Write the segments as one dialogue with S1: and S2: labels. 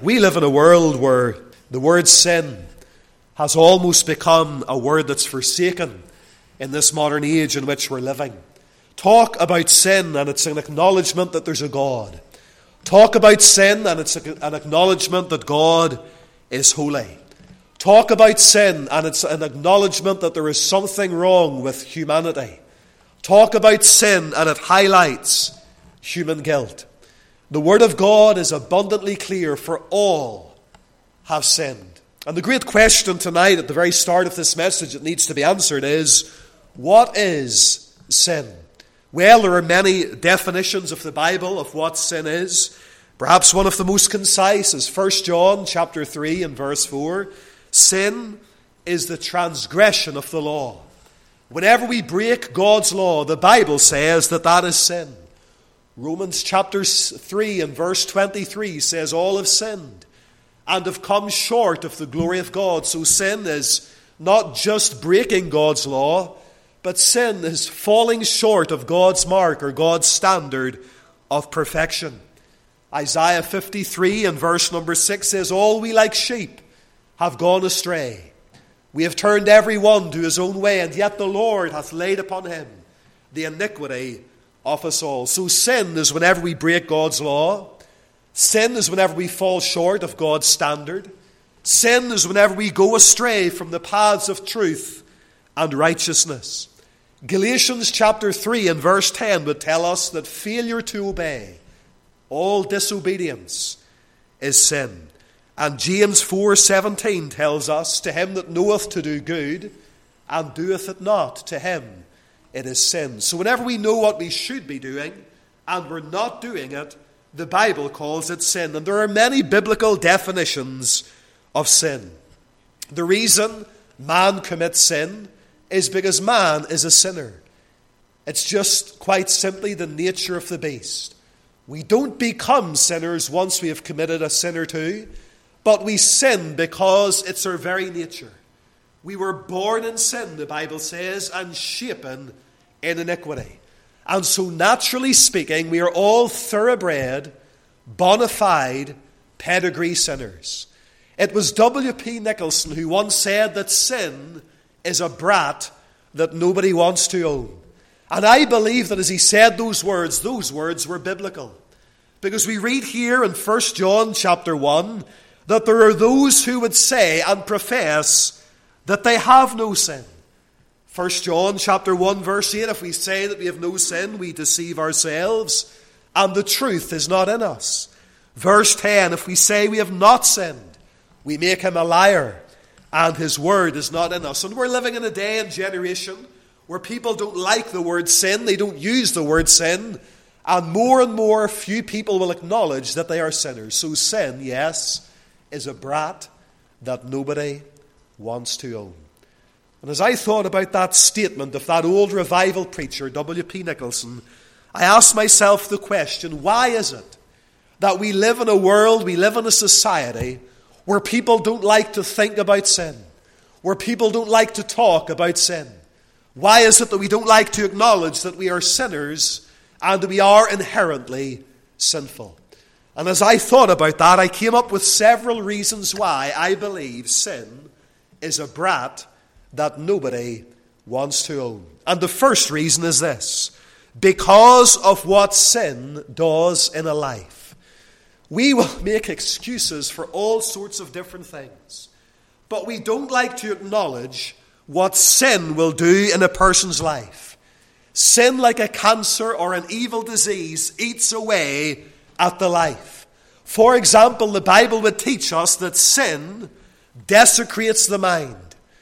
S1: We live in a world where the word sin has almost become a word that's forsaken in this modern age in which we're living. Talk about sin and it's an acknowledgement that there's a God. Talk about sin and it's an acknowledgement that God is holy. Talk about sin and it's an acknowledgement that there is something wrong with humanity. Talk about sin and it highlights human guilt. The Word of God is abundantly clear, for all have sinned. And the great question tonight at the very start of this message that needs to be answered is, what is sin? Well, there are many definitions of the Bible of what sin is. Perhaps one of the most concise is 1 John chapter 3 and verse 4. Sin is the transgression of the law. Whenever we break God's law, the Bible says that is sin. Romans chapter 3 and verse 23 says all have sinned and have come short of the glory of God. So sin is not just breaking God's law, but sin is falling short of God's mark or God's standard of perfection. Isaiah 53 and verse number 6 says, all we like sheep have gone astray. We have turned every one to his own way, and yet the Lord hath laid upon him the iniquity of us all. So sin is whenever we break God's law. Sin is whenever we fall short of God's standard. Sin is whenever we go astray from the paths of truth and righteousness. Galatians chapter 3 and verse 10 would tell us that failure to obey, all disobedience, is sin. And James 4:17 tells us, to him that knoweth to do good and doeth it not, to him it is sin. So whenever we know what we should be doing and we're not doing it, the Bible calls it sin. And there are many biblical definitions of sin. The reason man commits sin is because man is a sinner. It's just quite simply the nature of the beast. We don't become sinners once we have committed a sin or two, but we sin because it's our very nature. We were born in sin, the Bible says, and shapen in iniquity. And so naturally speaking, we are all thoroughbred, bona fide, pedigree sinners. It was W.P. Nicholson who once said that sin is a brat that nobody wants to own. And I believe that as he said those words were biblical. Because we read here in 1 John chapter 1 that there are those who would say and profess that they have no sin. 1 John chapter 1 verse 8, if we say that we have no sin, we deceive ourselves, and the truth is not in us. Verse 10, if we say we have not sinned, we make him a liar, and his word is not in us. And we're living in a day and generation where people don't like the word sin, they don't use the word sin, and more few people will acknowledge that they are sinners. So sin, yes, is a brat that nobody wants to own. And as I thought about that statement of that old revival preacher, W.P. Nicholson, I asked myself the question, why is it that we live in a world, we live in a society where people don't like to think about sin, where people don't like to talk about sin? Why is it that we don't like to acknowledge that we are sinners and we are inherently sinful? And as I thought about that, I came up with several reasons why I believe sin is a brat that nobody wants to own. And the first reason is this: because of what sin does in a life. We will make excuses for all sorts of different things, but we don't like to acknowledge what sin will do in a person's life. Sin, like a cancer or an evil disease, eats away at the life. For example, the Bible would teach us that sin desecrates the mind.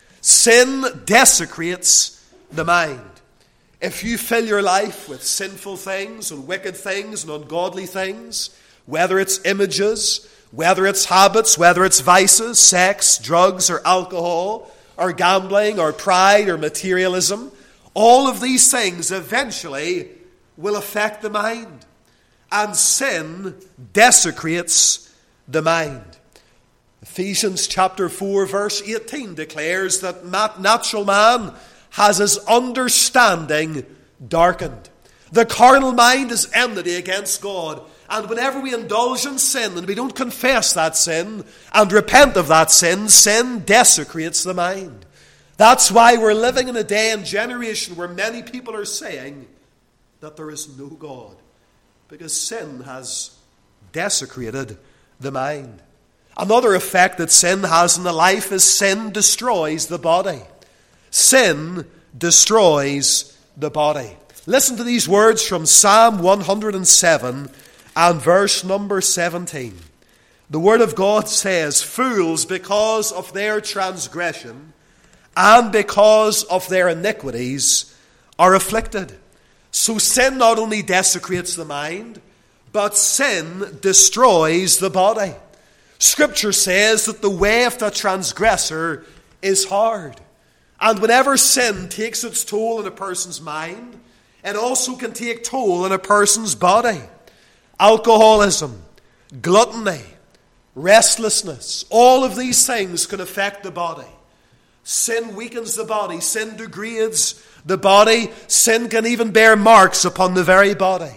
S1: Sin desecrates the mind. If you fill your life with sinful things and wicked things and ungodly things, whether it's images, whether it's habits, whether it's vices, sex, drugs, or alcohol, or gambling, or pride, or materialism, all of these things eventually will affect the mind. And sin desecrates the mind. Ephesians chapter 4 verse 18 declares that natural man has his understanding darkened. The carnal mind is enmity against God. And whenever we indulge in sin and we don't confess that sin and repent of that sin, sin desecrates the mind. That's why we're living in a day and generation where many people are saying that there is no God, because sin has desecrated the mind. Another effect that sin has in the life is sin destroys the body. Sin destroys the body. Listen to these words from Psalm 107 and verse number 17. The Word of God says, "Fools, because of their transgression and because of their iniquities, are afflicted." So sin not only desecrates the mind, but sin destroys the body. Scripture says that the way of the transgressor is hard. And whenever sin takes its toll in a person's mind, it also can take toll in a person's body. Alcoholism, gluttony, restlessness, all of these things can affect the body. Sin weakens the body. Sin degrades the body. Sin can even bear marks upon the very body.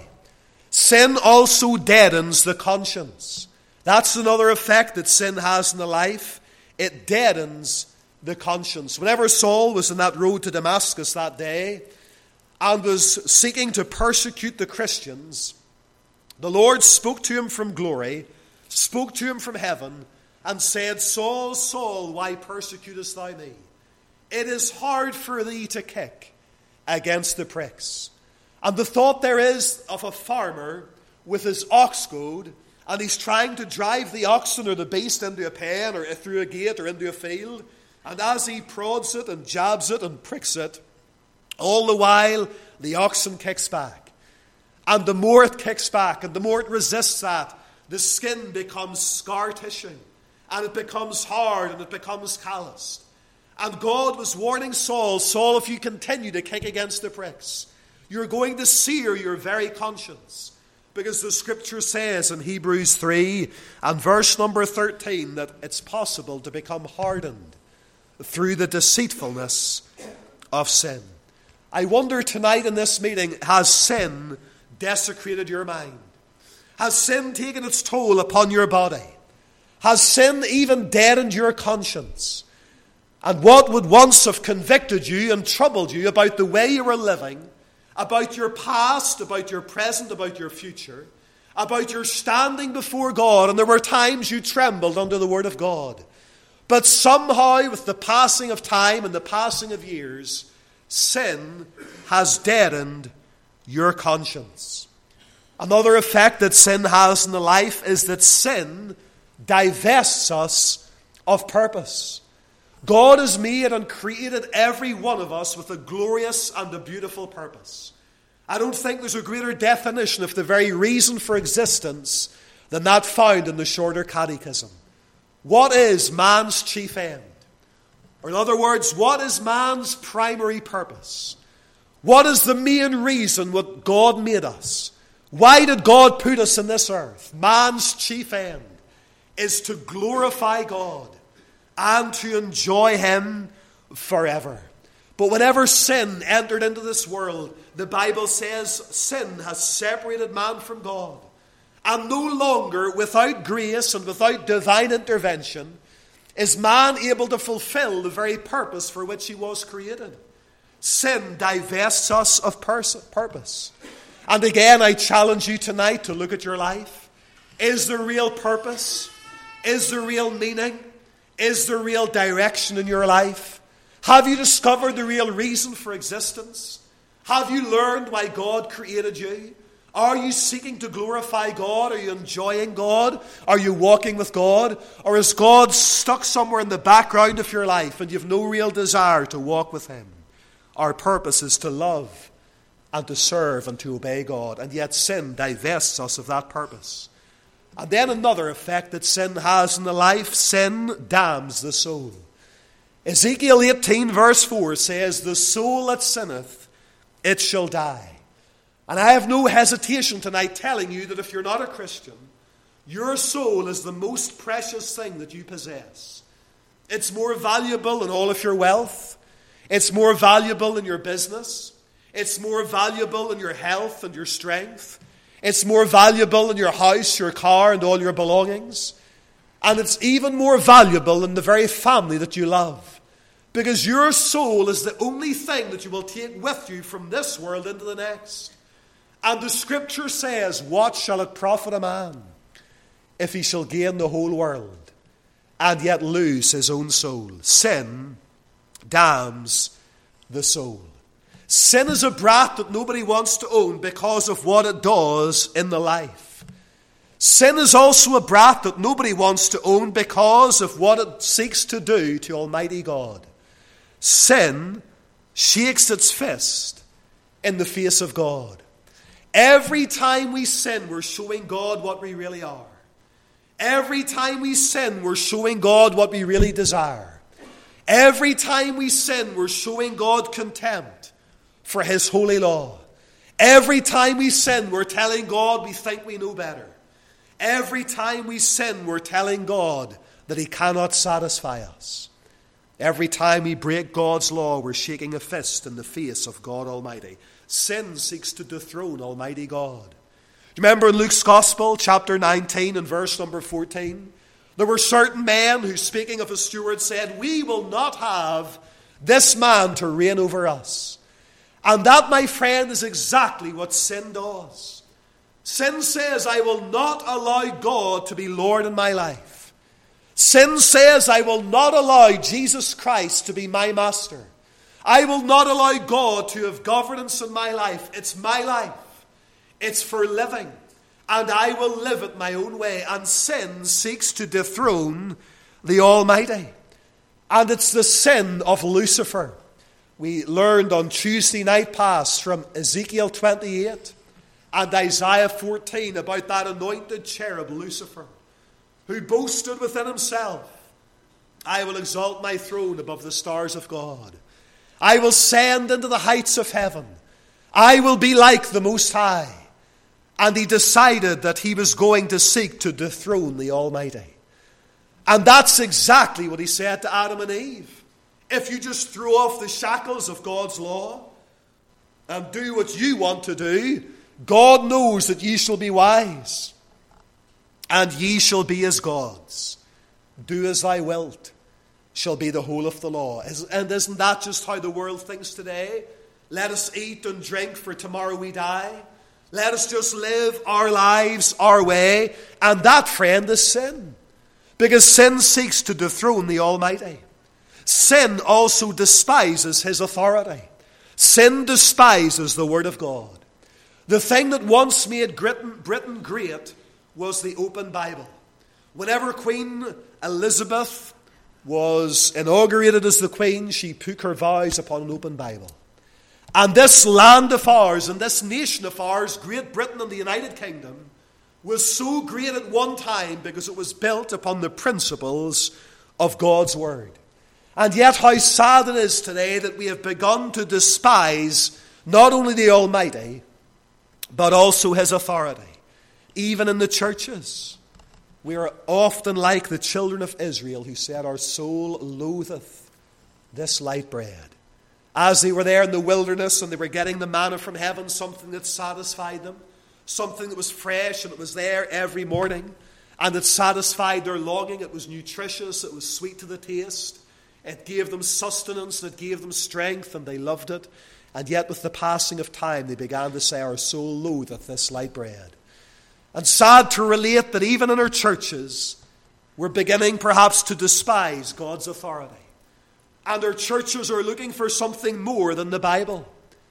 S1: Sin also deadens the conscience. That's another effect that sin has in the life. It deadens the conscience. Whenever Saul was on that road to Damascus that day and was seeking to persecute the Christians, the Lord spoke to him from glory, spoke to him from heaven, and said, "Saul, Saul, why persecutest thou me? It is hard for thee to kick against the pricks." And the thought there is of a farmer with his ox goad, and he's trying to drive the oxen or the beast into a pen or through a gate or into a field. And as he prods it and jabs it and pricks it, all the while the oxen kicks back. And the more it kicks back and the more it resists that, the skin becomes scar tissue. And it becomes hard and it becomes calloused. And God was warning Saul, "Saul, if you continue to kick against the pricks, you're going to sear your very conscience." Because the Scripture says in Hebrews 3 and verse number 13 that it's possible to become hardened through the deceitfulness of sin. I wonder tonight in this meeting, has sin desecrated your mind? Has sin taken its toll upon your body? Has sin even deadened your conscience? And what would once have convicted you and troubled you about the way you were living, about your past, about your present, about your future, about your standing before God, and there were times you trembled under the Word of God. But somehow, with the passing of time and the passing of years, sin has deadened your conscience. Another effect that sin has in the life is that sin divests us of purpose. God has made and created every one of us with a glorious and a beautiful purpose. I don't think there's a greater definition of the very reason for existence than that found in the Shorter Catechism. What is man's chief end? Or in other words, what is man's primary purpose? What is the main reason what God made us? Why did God put us in this earth? Man's chief end is to glorify God and to enjoy Him forever. But whenever sin entered into this world, the Bible says sin has separated man from God. And no longer, without grace and without divine intervention, is man able to fulfill the very purpose for which he was created. Sin divests us of purpose. And again, I challenge you tonight to look at your life. Is there real purpose? Is there real meaning? Is there real direction in your life? Have you discovered the real reason for existence? Have you learned why God created you? Are you seeking to glorify God? Are you enjoying God? Are you walking with God? Or is God stuck somewhere in the background of your life and you have no real desire to walk with Him? Our purpose is to love and to serve and to obey God. And yet sin divests us of that purpose. And then another effect that sin has in the life, sin damns the soul. Ezekiel 18 verse 4 says, "The soul that sinneth, it shall die." And I have no hesitation tonight telling you that if you're not a Christian, your soul is the most precious thing that you possess. It's more valuable than all of your wealth. It's more valuable than your business. It's more valuable than your health and your strength. It's more valuable than your house, your car, and all your belongings. And it's even more valuable than the very family that you love. Because your soul is the only thing that you will take with you from this world into the next. And the Scripture says, what shall it profit a man if he shall gain the whole world and yet lose his own soul? Sin damns the soul. Sin is a brat that nobody wants to own because of what it does in the life. Sin is also a brat that nobody wants to own because of what it seeks to do to Almighty God. Sin shakes its fist in the face of God. Every time we sin, we're showing God what we really are. Every time we sin, we're showing God what we really desire. Every time we sin, we're showing God contempt for His holy law. Every time we sin, we're telling God we think we know better. Every time we sin, we're telling God that He cannot satisfy us. Every time we break God's law, we're shaking a fist in the face of God Almighty. Sin seeks to dethrone Almighty God. Remember in Luke's Gospel, chapter 19 and verse number 14? There were certain men who, speaking of a steward, said, we will not have this man to reign over us. And that, my friend, is exactly what sin does. Sin says, I will not allow God to be Lord in my life. Sin says, I will not allow Jesus Christ to be my master. I will not allow God to have governance in my life. It's my life. It's for living. And I will live it my own way. And sin seeks to dethrone the Almighty. And it's the sin of Lucifer. We learned on Tuesday night past from Ezekiel 28 and Isaiah 14 about that anointed cherub Lucifer, who boasted within himself, I will exalt my throne above the stars of God. I will ascend into the heights of heaven. I will be like the Most High. And he decided that he was going to seek to dethrone the Almighty. And that's exactly what he said to Adam and Eve. If you just throw off the shackles of God's law and do what you want to do, God knows that ye shall be wise, and ye shall be as gods. Do as thou wilt shall be the whole of the law. And isn't that just how the world thinks today? Let us eat and drink, for tomorrow we die. Let us just live our lives our way. And that, friend, is sin. Because sin seeks to dethrone the Almighty. Sin also despises His authority. Sin despises the Word of God. The thing that once made Britain great was the open Bible. Whenever Queen Elizabeth was inaugurated as the Queen, she took her vows upon an open Bible. And this land of ours and this nation of ours, Great Britain and the United Kingdom, was so great at one time because it was built upon the principles of God's Word. And yet how sad it is today that we have begun to despise not only the Almighty, but also His authority. Even in the churches, we are often like the children of Israel who said, our soul loatheth this light bread. As they were there in the wilderness and they were getting the manna from heaven, something that satisfied them, something that was fresh and it was there every morning, and it satisfied their longing. It was nutritious, it was sweet to the taste, it gave them sustenance, it gave them strength, and they loved it. And yet with the passing of time, they began to say, our soul loatheth this light bread. And sad to relate that even in our churches, we're beginning perhaps to despise God's authority. And our churches are looking for something more than the Bible.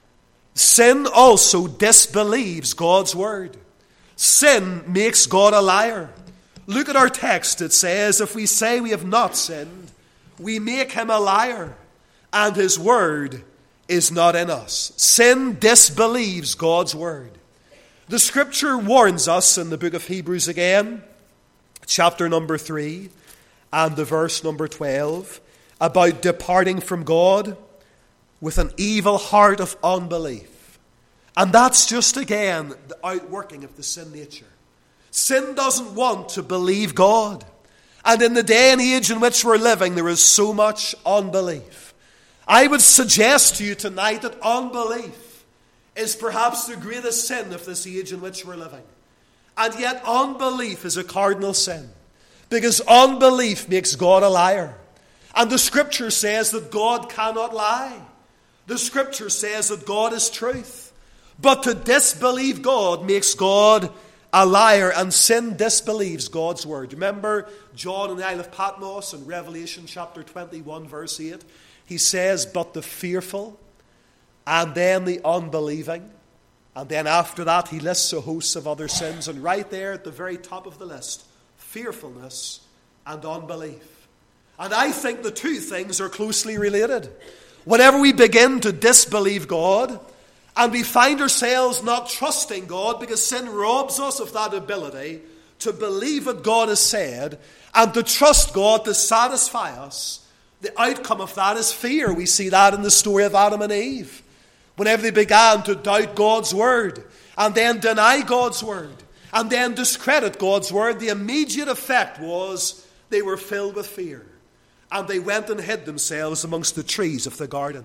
S1: Sin also disbelieves God's Word. Sin makes God a liar. Look at our text. It says, if we say we have not sinned, we make Him a liar, and His Word is not in us. Sin disbelieves God's Word. The Scripture warns us in the book of Hebrews again, chapter number 3 and the verse number 12, about departing from God with an evil heart of unbelief. And that's just again the outworking of the sin nature. Sin doesn't want to believe God. And in the day and age in which we're living, there is so much unbelief. I would suggest to you tonight that unbelief is perhaps the greatest sin of this age in which we're living. And yet unbelief is a cardinal sin, because unbelief makes God a liar. And the Scripture says that God cannot lie. The Scripture says that God is truth. But to disbelieve God makes God a liar, and sin disbelieves God's word. Remember John in the Isle of Patmos in Revelation chapter 21 verse 8? He says, but the fearful, and then the unbelieving, and then after that he lists a host of other sins, and right there at the very top of the list, fearfulness and unbelief. And I think the two things are closely related. Whenever we begin to disbelieve God, and we find ourselves not trusting God because sin robs us of that ability to believe what God has said and to trust God to satisfy us, the outcome of that is fear. We see that in the story of Adam and Eve. Whenever they began to doubt God's word and then deny God's word and then discredit God's word, the immediate effect was they were filled with fear and they went and hid themselves amongst the trees of the garden.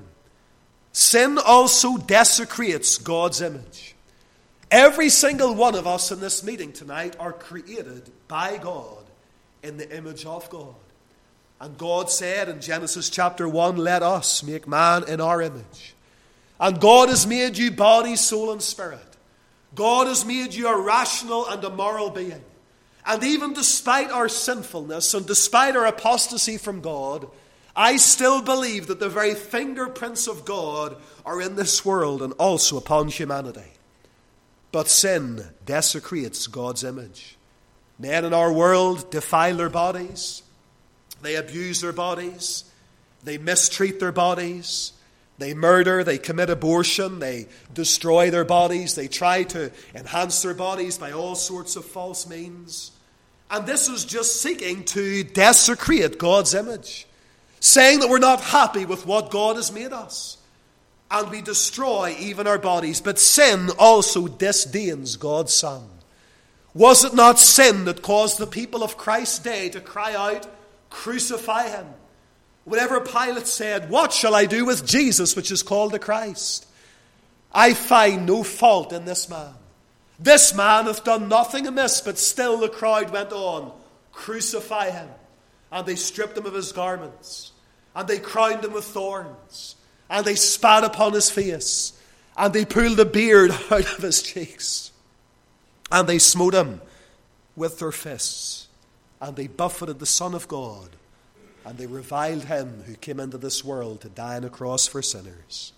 S1: Sin also desecrates God's image. Every single one of us in this meeting tonight are created by God in the image of God. And God said in Genesis chapter 1, let us make man in our image. And God has made you body, soul, and spirit. God has made you a rational and a moral being. And even despite our sinfulness and despite our apostasy from God, I still believe that the very fingerprints of God are in this world and also upon humanity. But sin desecrates God's image. Men in our world defile their bodies. They abuse their bodies. They mistreat their bodies. They murder. They commit abortion. They destroy their bodies. They try to enhance their bodies by all sorts of false means. And this is just seeking to desecrate God's image, saying that we're not happy with what God has made us. And we destroy even our bodies. But sin also disdains God's Son. Was it not sin that caused the people of Christ's day to cry out, crucify him? Whenever Pilate said, what shall I do with Jesus, which is called the Christ? I find no fault in this man. This man hath done nothing amiss, but still the crowd went on, crucify him. And they stripped him of his garments. And they crowned him with thorns. And they spat upon his face. And they pulled the beard out of his cheeks. And they smote him with their fists. And they buffeted the Son of God. And they reviled him who came into this world to die on a cross for sinners.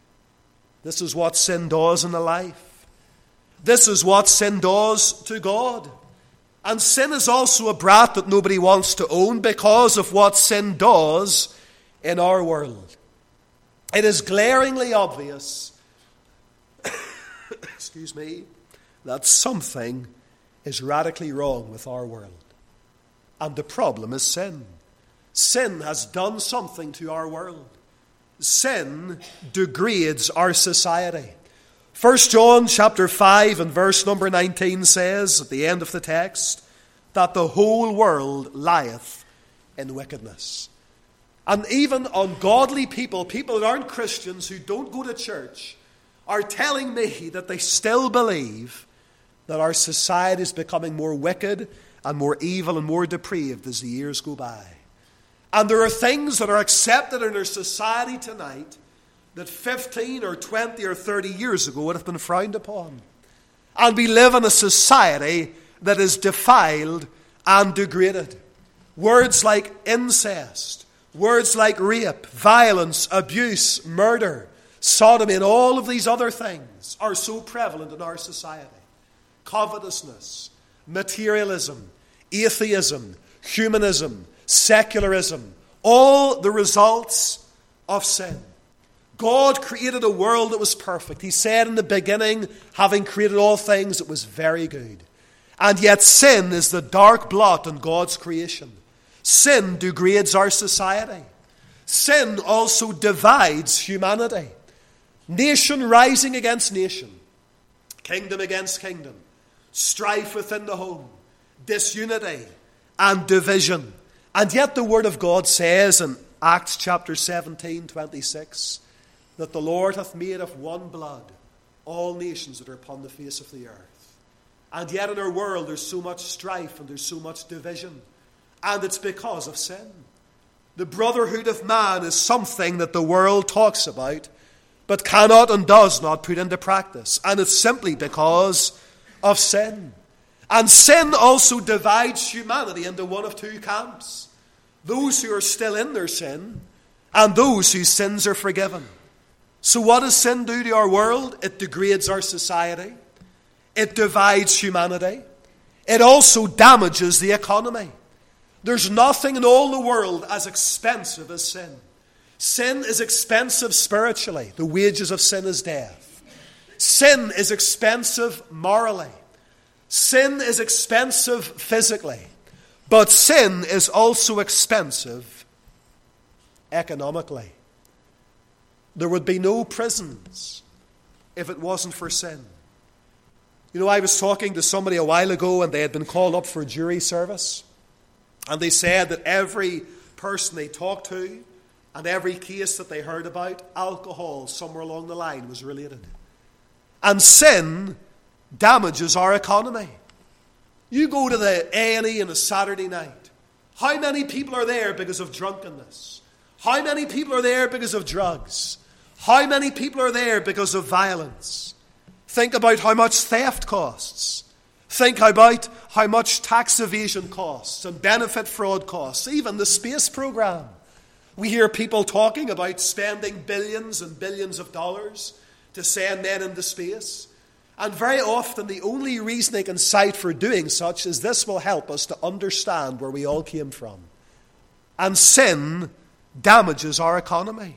S1: This is what sin does in the life. This is what sin does to God. And sin is also a brat that nobody wants to own because of what sin does in our world. It is glaringly obvious, that something is radically wrong with our world. And the problem is sin. Sin has done something to our world. Sin degrades our society. 1 John chapter 5 and verse number 19 says at the end of the text that the whole world lieth in wickedness. And even ungodly people, people that aren't Christians, who don't go to church, are telling me that they still believe that our society is becoming more wicked and more evil and more depraved as the years go by. And there are things that are accepted in our society tonight that 15 or 20 or 30 years ago would have been frowned upon. And we live in a society that is defiled and degraded. Words like incest, words like rape, violence, abuse, murder, sodomy, and all of these other things are so prevalent in our society. Covetousness, materialism, atheism, humanism, secularism, all the results of sin. God created a world that was perfect. He said in the beginning, having created all things, it was very good. And yet sin is the dark blot in God's creation. Sin degrades our society. Sin also divides humanity. Nation rising against nation. Kingdom against kingdom. Strife within the home. Disunity and division. And yet the Word of God says in Acts chapter 17, 26, that the Lord hath made of one blood all nations that are upon the face of the earth. And yet in our world there's so much strife and there's so much division. And it's because of sin. The brotherhood of man is something that the world talks about, but cannot and does not put into practice. And it's simply because of sin. And sin also divides humanity into one of two camps. Those who are still in their sin and those whose sins are forgiven. So what does sin do to our world? It degrades our society. It divides humanity. It also damages the economy. There's nothing in all the world as expensive as sin. Sin is expensive spiritually. The wages of sin is death. Sin is expensive morally. Sin is expensive physically. But sin is also expensive economically. There would be no prisons if it wasn't for sin. You know, I was talking to somebody a while ago and they had been called up for a jury service. And they said that every person they talked to and every case that they heard about, alcohol somewhere along the line was related. And sin damages our economy. You go to the A&E on a Saturday night. How many people are there because of drunkenness? How many people are there because of drugs? How many people are there because of violence? Think about how much theft costs. Think about how much tax evasion costs and benefit fraud costs. Even the space program. We hear people talking about spending billions and billions of dollars to send men into space. And very often the only reason they can cite for doing such is this will help us to understand where we all came from. And sin damages our economy.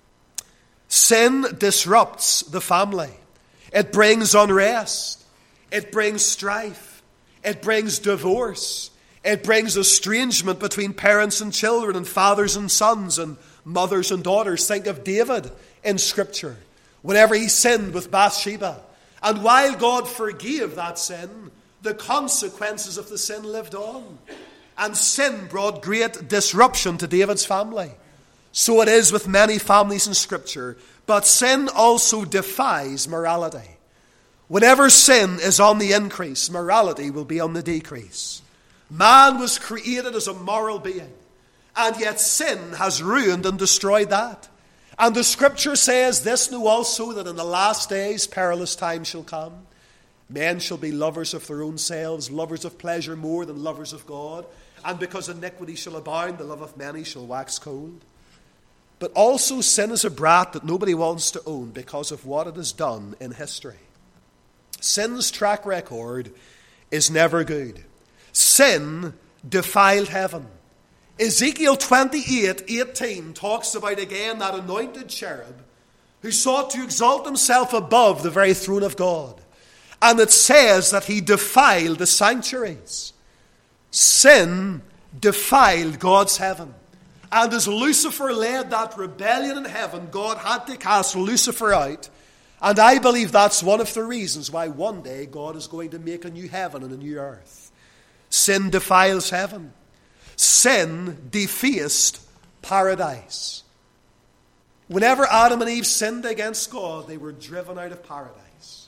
S1: Sin disrupts the family. It brings unrest. It brings strife. It brings divorce. It brings estrangement between parents and children and fathers and sons and mothers and daughters. Think of David in Scripture. Whenever he sinned with Bathsheba. And while God forgave that sin, the consequences of the sin lived on. And sin brought great disruption to David's family. So it is with many families in Scripture. But sin also defies morality. Whenever sin is on the increase, morality will be on the decrease. Man was created as a moral being. And yet sin has ruined and destroyed that. And the Scripture says this, know also that in the last days perilous times shall come. Men shall be lovers of their own selves, lovers of pleasure more than lovers of God. And because iniquity shall abound, the love of many shall wax cold. But also sin is a brat that nobody wants to own because of what it has done in history. Sin's track record is never good. Sin defiled heaven. Ezekiel 28:18 talks about again that anointed cherub who sought to exalt himself above the very throne of God. And it says that he defiled the sanctuaries. Sin defiled God's heaven. And as Lucifer led that rebellion in heaven, God had to cast Lucifer out. And I believe that's one of the reasons why one day God is going to make a new heaven and a new earth. Sin defiles heaven. Sin defaced paradise. Whenever Adam and Eve sinned against God, they were driven out of paradise.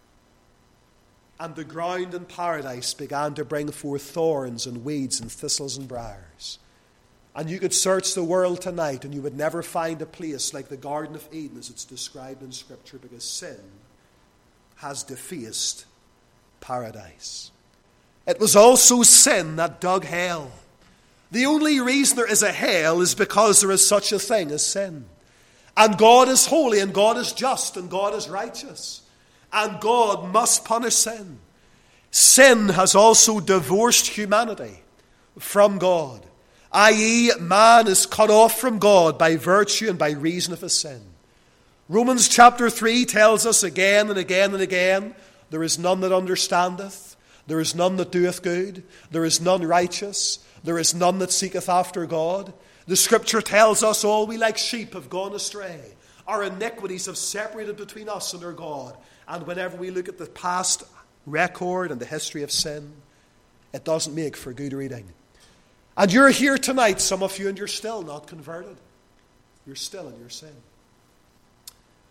S1: And the ground in paradise began to bring forth thorns and weeds and thistles and briars. And you could search the world tonight and you would never find a place like the Garden of Eden as it's described in Scripture, because sin has defaced paradise. It was also sin that dug hell. The only reason there is a hell is because there is such a thing as sin. And God is holy and God is just and God is righteous. And God must punish sin. Sin has also divorced humanity from God. I.e., man is cut off from God by virtue and by reason of his sin. Romans chapter 3 tells us again and again and again, there is none that understandeth, there is none that doeth good, there is none righteous, there is none that seeketh after God. The Scripture tells us all we like sheep have gone astray. Our iniquities have separated between us and our God. And whenever we look at the past record and the history of sin, it doesn't make for good reading. And you're here tonight, some of you, and you're still not converted. You're still in your sin.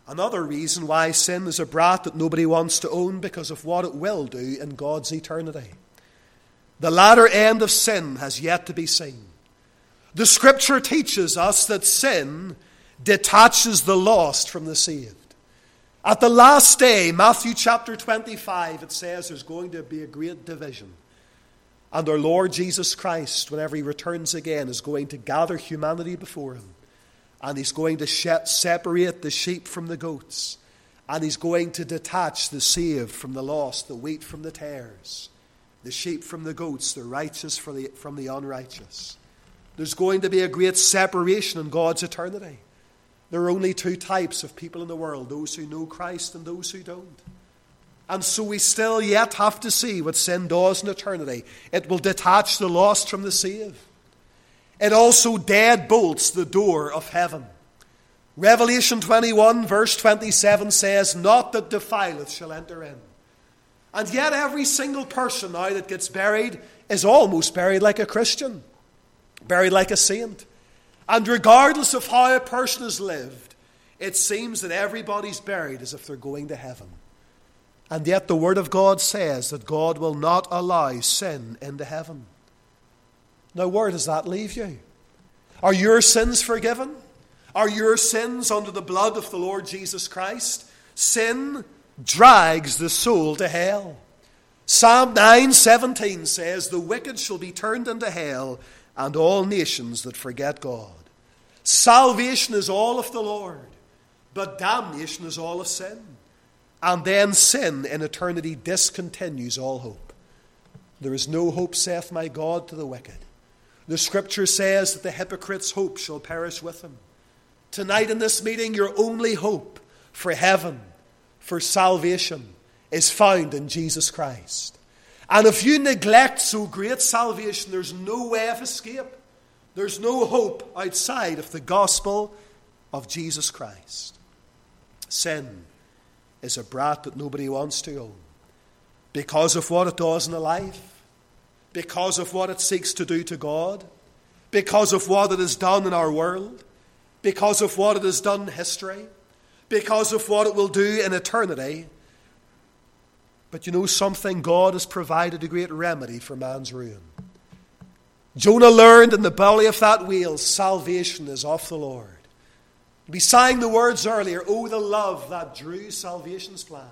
S1: Another reason why sin is a brat that nobody wants to own, because of what it will do in God's eternity. The latter end of sin has yet to be seen. The Scripture teaches us that sin detaches the lost from the saved. At the last day, Matthew chapter 25, it says there's going to be a great division. And our Lord Jesus Christ, whenever he returns again, is going to gather humanity before him. And he's going to separate the sheep from the goats. And he's going to detach the saved from the lost, the wheat from the tares, the sheep from the goats, the righteous from the unrighteous. There's going to be a great separation in God's eternity. There are only two types of people in the world, those who know Christ and those who don't. And so we still yet have to see what sin does in eternity. It will detach the lost from the saved. It also deadbolts the door of heaven. Revelation 21 verse 27 says, "Not that defileth shall enter in." And yet every single person now that gets buried is almost buried like a Christian, buried like a saint. And regardless of how a person has lived, it seems that everybody's buried as if they're going to heaven. And yet the Word of God says that God will not allow sin into heaven. Now, where does that leave you? Are your sins forgiven? Are your sins under the blood of the Lord Jesus Christ? Sin drags the soul to hell. Psalm 9:17 says, "The wicked shall be turned into hell, and all nations that forget God." Salvation is all of the Lord, but damnation is all of sin. And then sin in eternity discontinues all hope. "There is no hope, saith my God, to the wicked." The Scripture says that the hypocrite's hope shall perish with him. Tonight in this meeting, your only hope for heaven, for salvation, is found in Jesus Christ. And if you neglect so great salvation, there's no way of escape. There's no hope outside of the gospel of Jesus Christ. Sin is a brat that nobody wants to own, because of what it does in a life, because of what it seeks to do to God, because of what it has done in our world, because of what it has done in history, because of what it will do in eternity. But you know something? God has provided a great remedy for man's ruin. Jonah learned in the belly of that whale, salvation is of the Lord. We sang the words earlier, "Oh, the love that drew salvation's plan.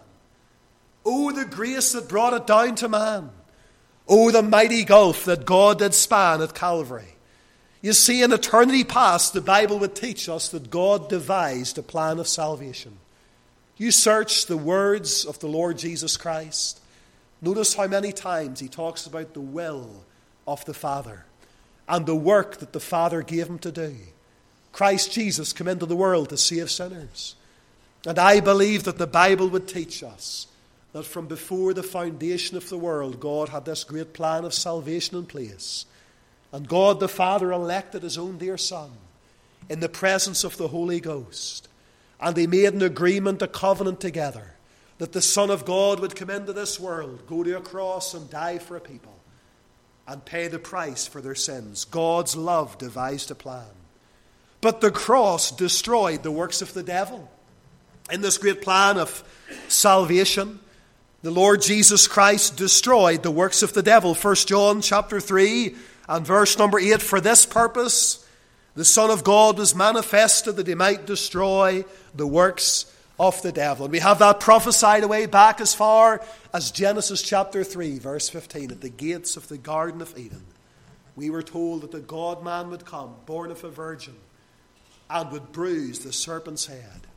S1: Oh, the grace that brought it down to man. Oh, the mighty gulf that God did span at Calvary." You see, in eternity past, the Bible would teach us that God devised a plan of salvation. You search the words of the Lord Jesus Christ. Notice how many times he talks about the will of the Father and the work that the Father gave him to do. Christ Jesus came into the world to save sinners. And I believe that the Bible would teach us that from before the foundation of the world, God had this great plan of salvation in place. And God the Father elected his own dear Son in the presence of the Holy Ghost. And they made an agreement, a covenant together, that the Son of God would come into this world, go to a cross and die for a people, and pay the price for their sins. God's love devised a plan. But the cross destroyed the works of the devil. In this great plan of salvation, the Lord Jesus Christ destroyed the works of the devil. 1 John chapter 3 and verse number 8, "For this purpose the Son of God was manifested, that he might destroy the works of the devil." And we have that prophesied away back as far as Genesis chapter 3, verse 15. At the gates of the Garden of Eden, we were told that the God-man would come, born of a virgin, and would bruise the serpent's head.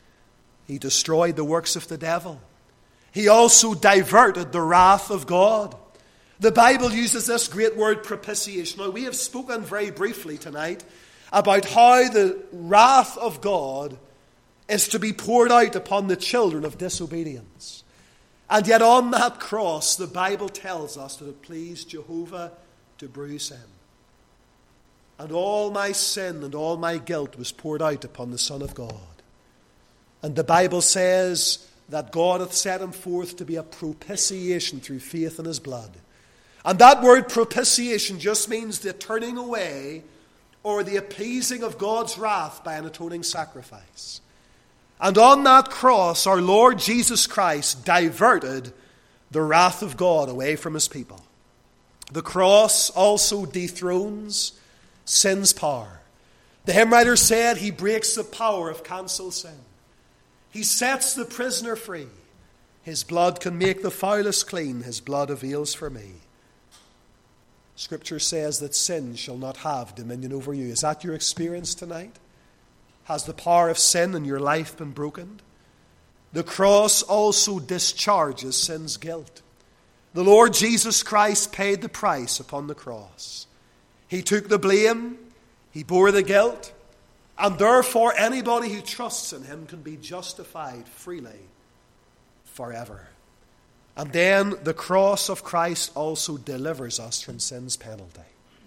S1: He destroyed the works of the devil. He also diverted the wrath of God. The Bible uses this great word propitiation. Now, we have spoken very briefly tonight about how the wrath of God is to be poured out upon the children of disobedience. And yet on that cross, the Bible tells us that it pleased Jehovah to bruise him. And all my sin and all my guilt was poured out upon the Son of God. And the Bible says that God hath set him forth to be a propitiation through faith in his blood. And that word propitiation just means the turning away or the appeasing of God's wrath by an atoning sacrifice. And on that cross, our Lord Jesus Christ diverted the wrath of God away from his people. The cross also dethrones sin's power. The hymn writer said he breaks the power of cancelled sin. He sets the prisoner free. His blood can make the foulest clean. His blood avails for me. Scripture says that sin shall not have dominion over you. Is that your experience tonight? Has the power of sin in your life been broken? The cross also discharges sin's guilt. The Lord Jesus Christ paid the price upon the cross. He took the blame, he bore the guilt, and therefore anybody who trusts in him can be justified freely forever. And then the cross of Christ also delivers us from sin's penalty.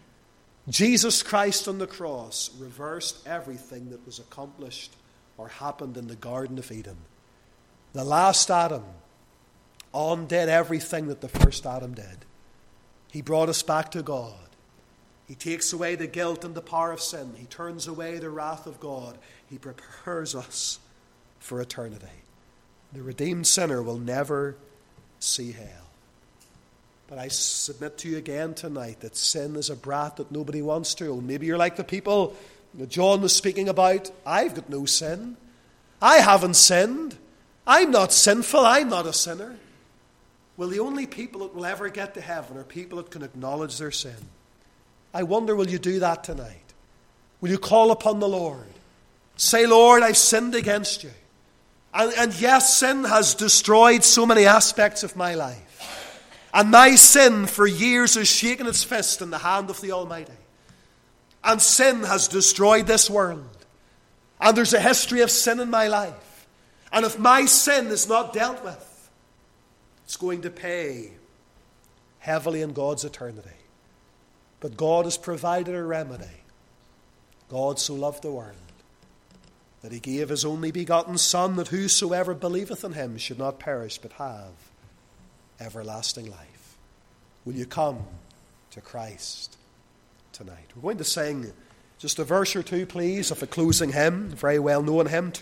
S1: Jesus Christ on the cross reversed everything that was accomplished or happened in the Garden of Eden. The last Adam undid everything that the first Adam did. He brought us back to God. He takes away the guilt and the power of sin. He turns away the wrath of God. He prepares us for eternity. The redeemed sinner will never see hell. But I submit to you again tonight that sin is a brat that nobody wants to. Maybe you're like the people that John was speaking about. I've got no sin. I haven't sinned. I'm not sinful. I'm not a sinner. Well, the only people that will ever get to heaven are people that can acknowledge their sin. I wonder, will you do that tonight? Will you call upon the Lord? Say, Lord, I've sinned against you. And yes, sin has destroyed so many aspects of my life. And my sin for years has shaken its fist in the hand of the Almighty. And sin has destroyed this world. And there's a history of sin in my life. And if my sin is not dealt with, it's going to pay heavily in God's eternity. But God has provided a remedy. God so loved the world that he gave his only begotten Son, that whosoever believeth in him should not perish but have everlasting life. Will you come to Christ tonight? We're going to sing just a verse or two, please, of a closing hymn, a very well-known hymn,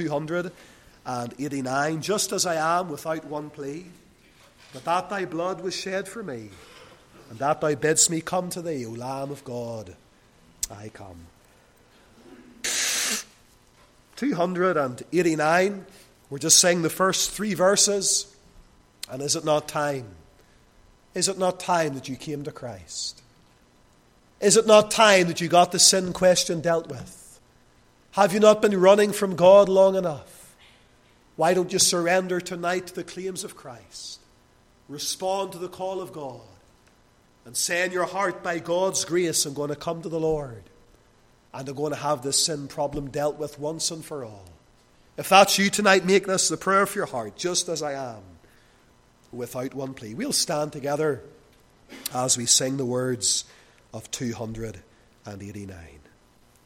S1: 289, Just as I am without one plea, that thy blood was shed for me, and that thou bidst me come to thee, O Lamb of God, I come. 289, we're just saying the first three verses. And is it not time? Is it not time that you came to Christ? Is it not time that you got the sin question dealt with? Have you not been running from God long enough? Why don't you surrender tonight to the claims of Christ? Respond to the call of God. And say in your heart, by God's grace, I'm going to come to the Lord. And I'm going to have this sin problem dealt with once and for all. If that's you tonight, make this the prayer of your heart, just as I am, without one plea. We'll stand together as we sing the words of 289.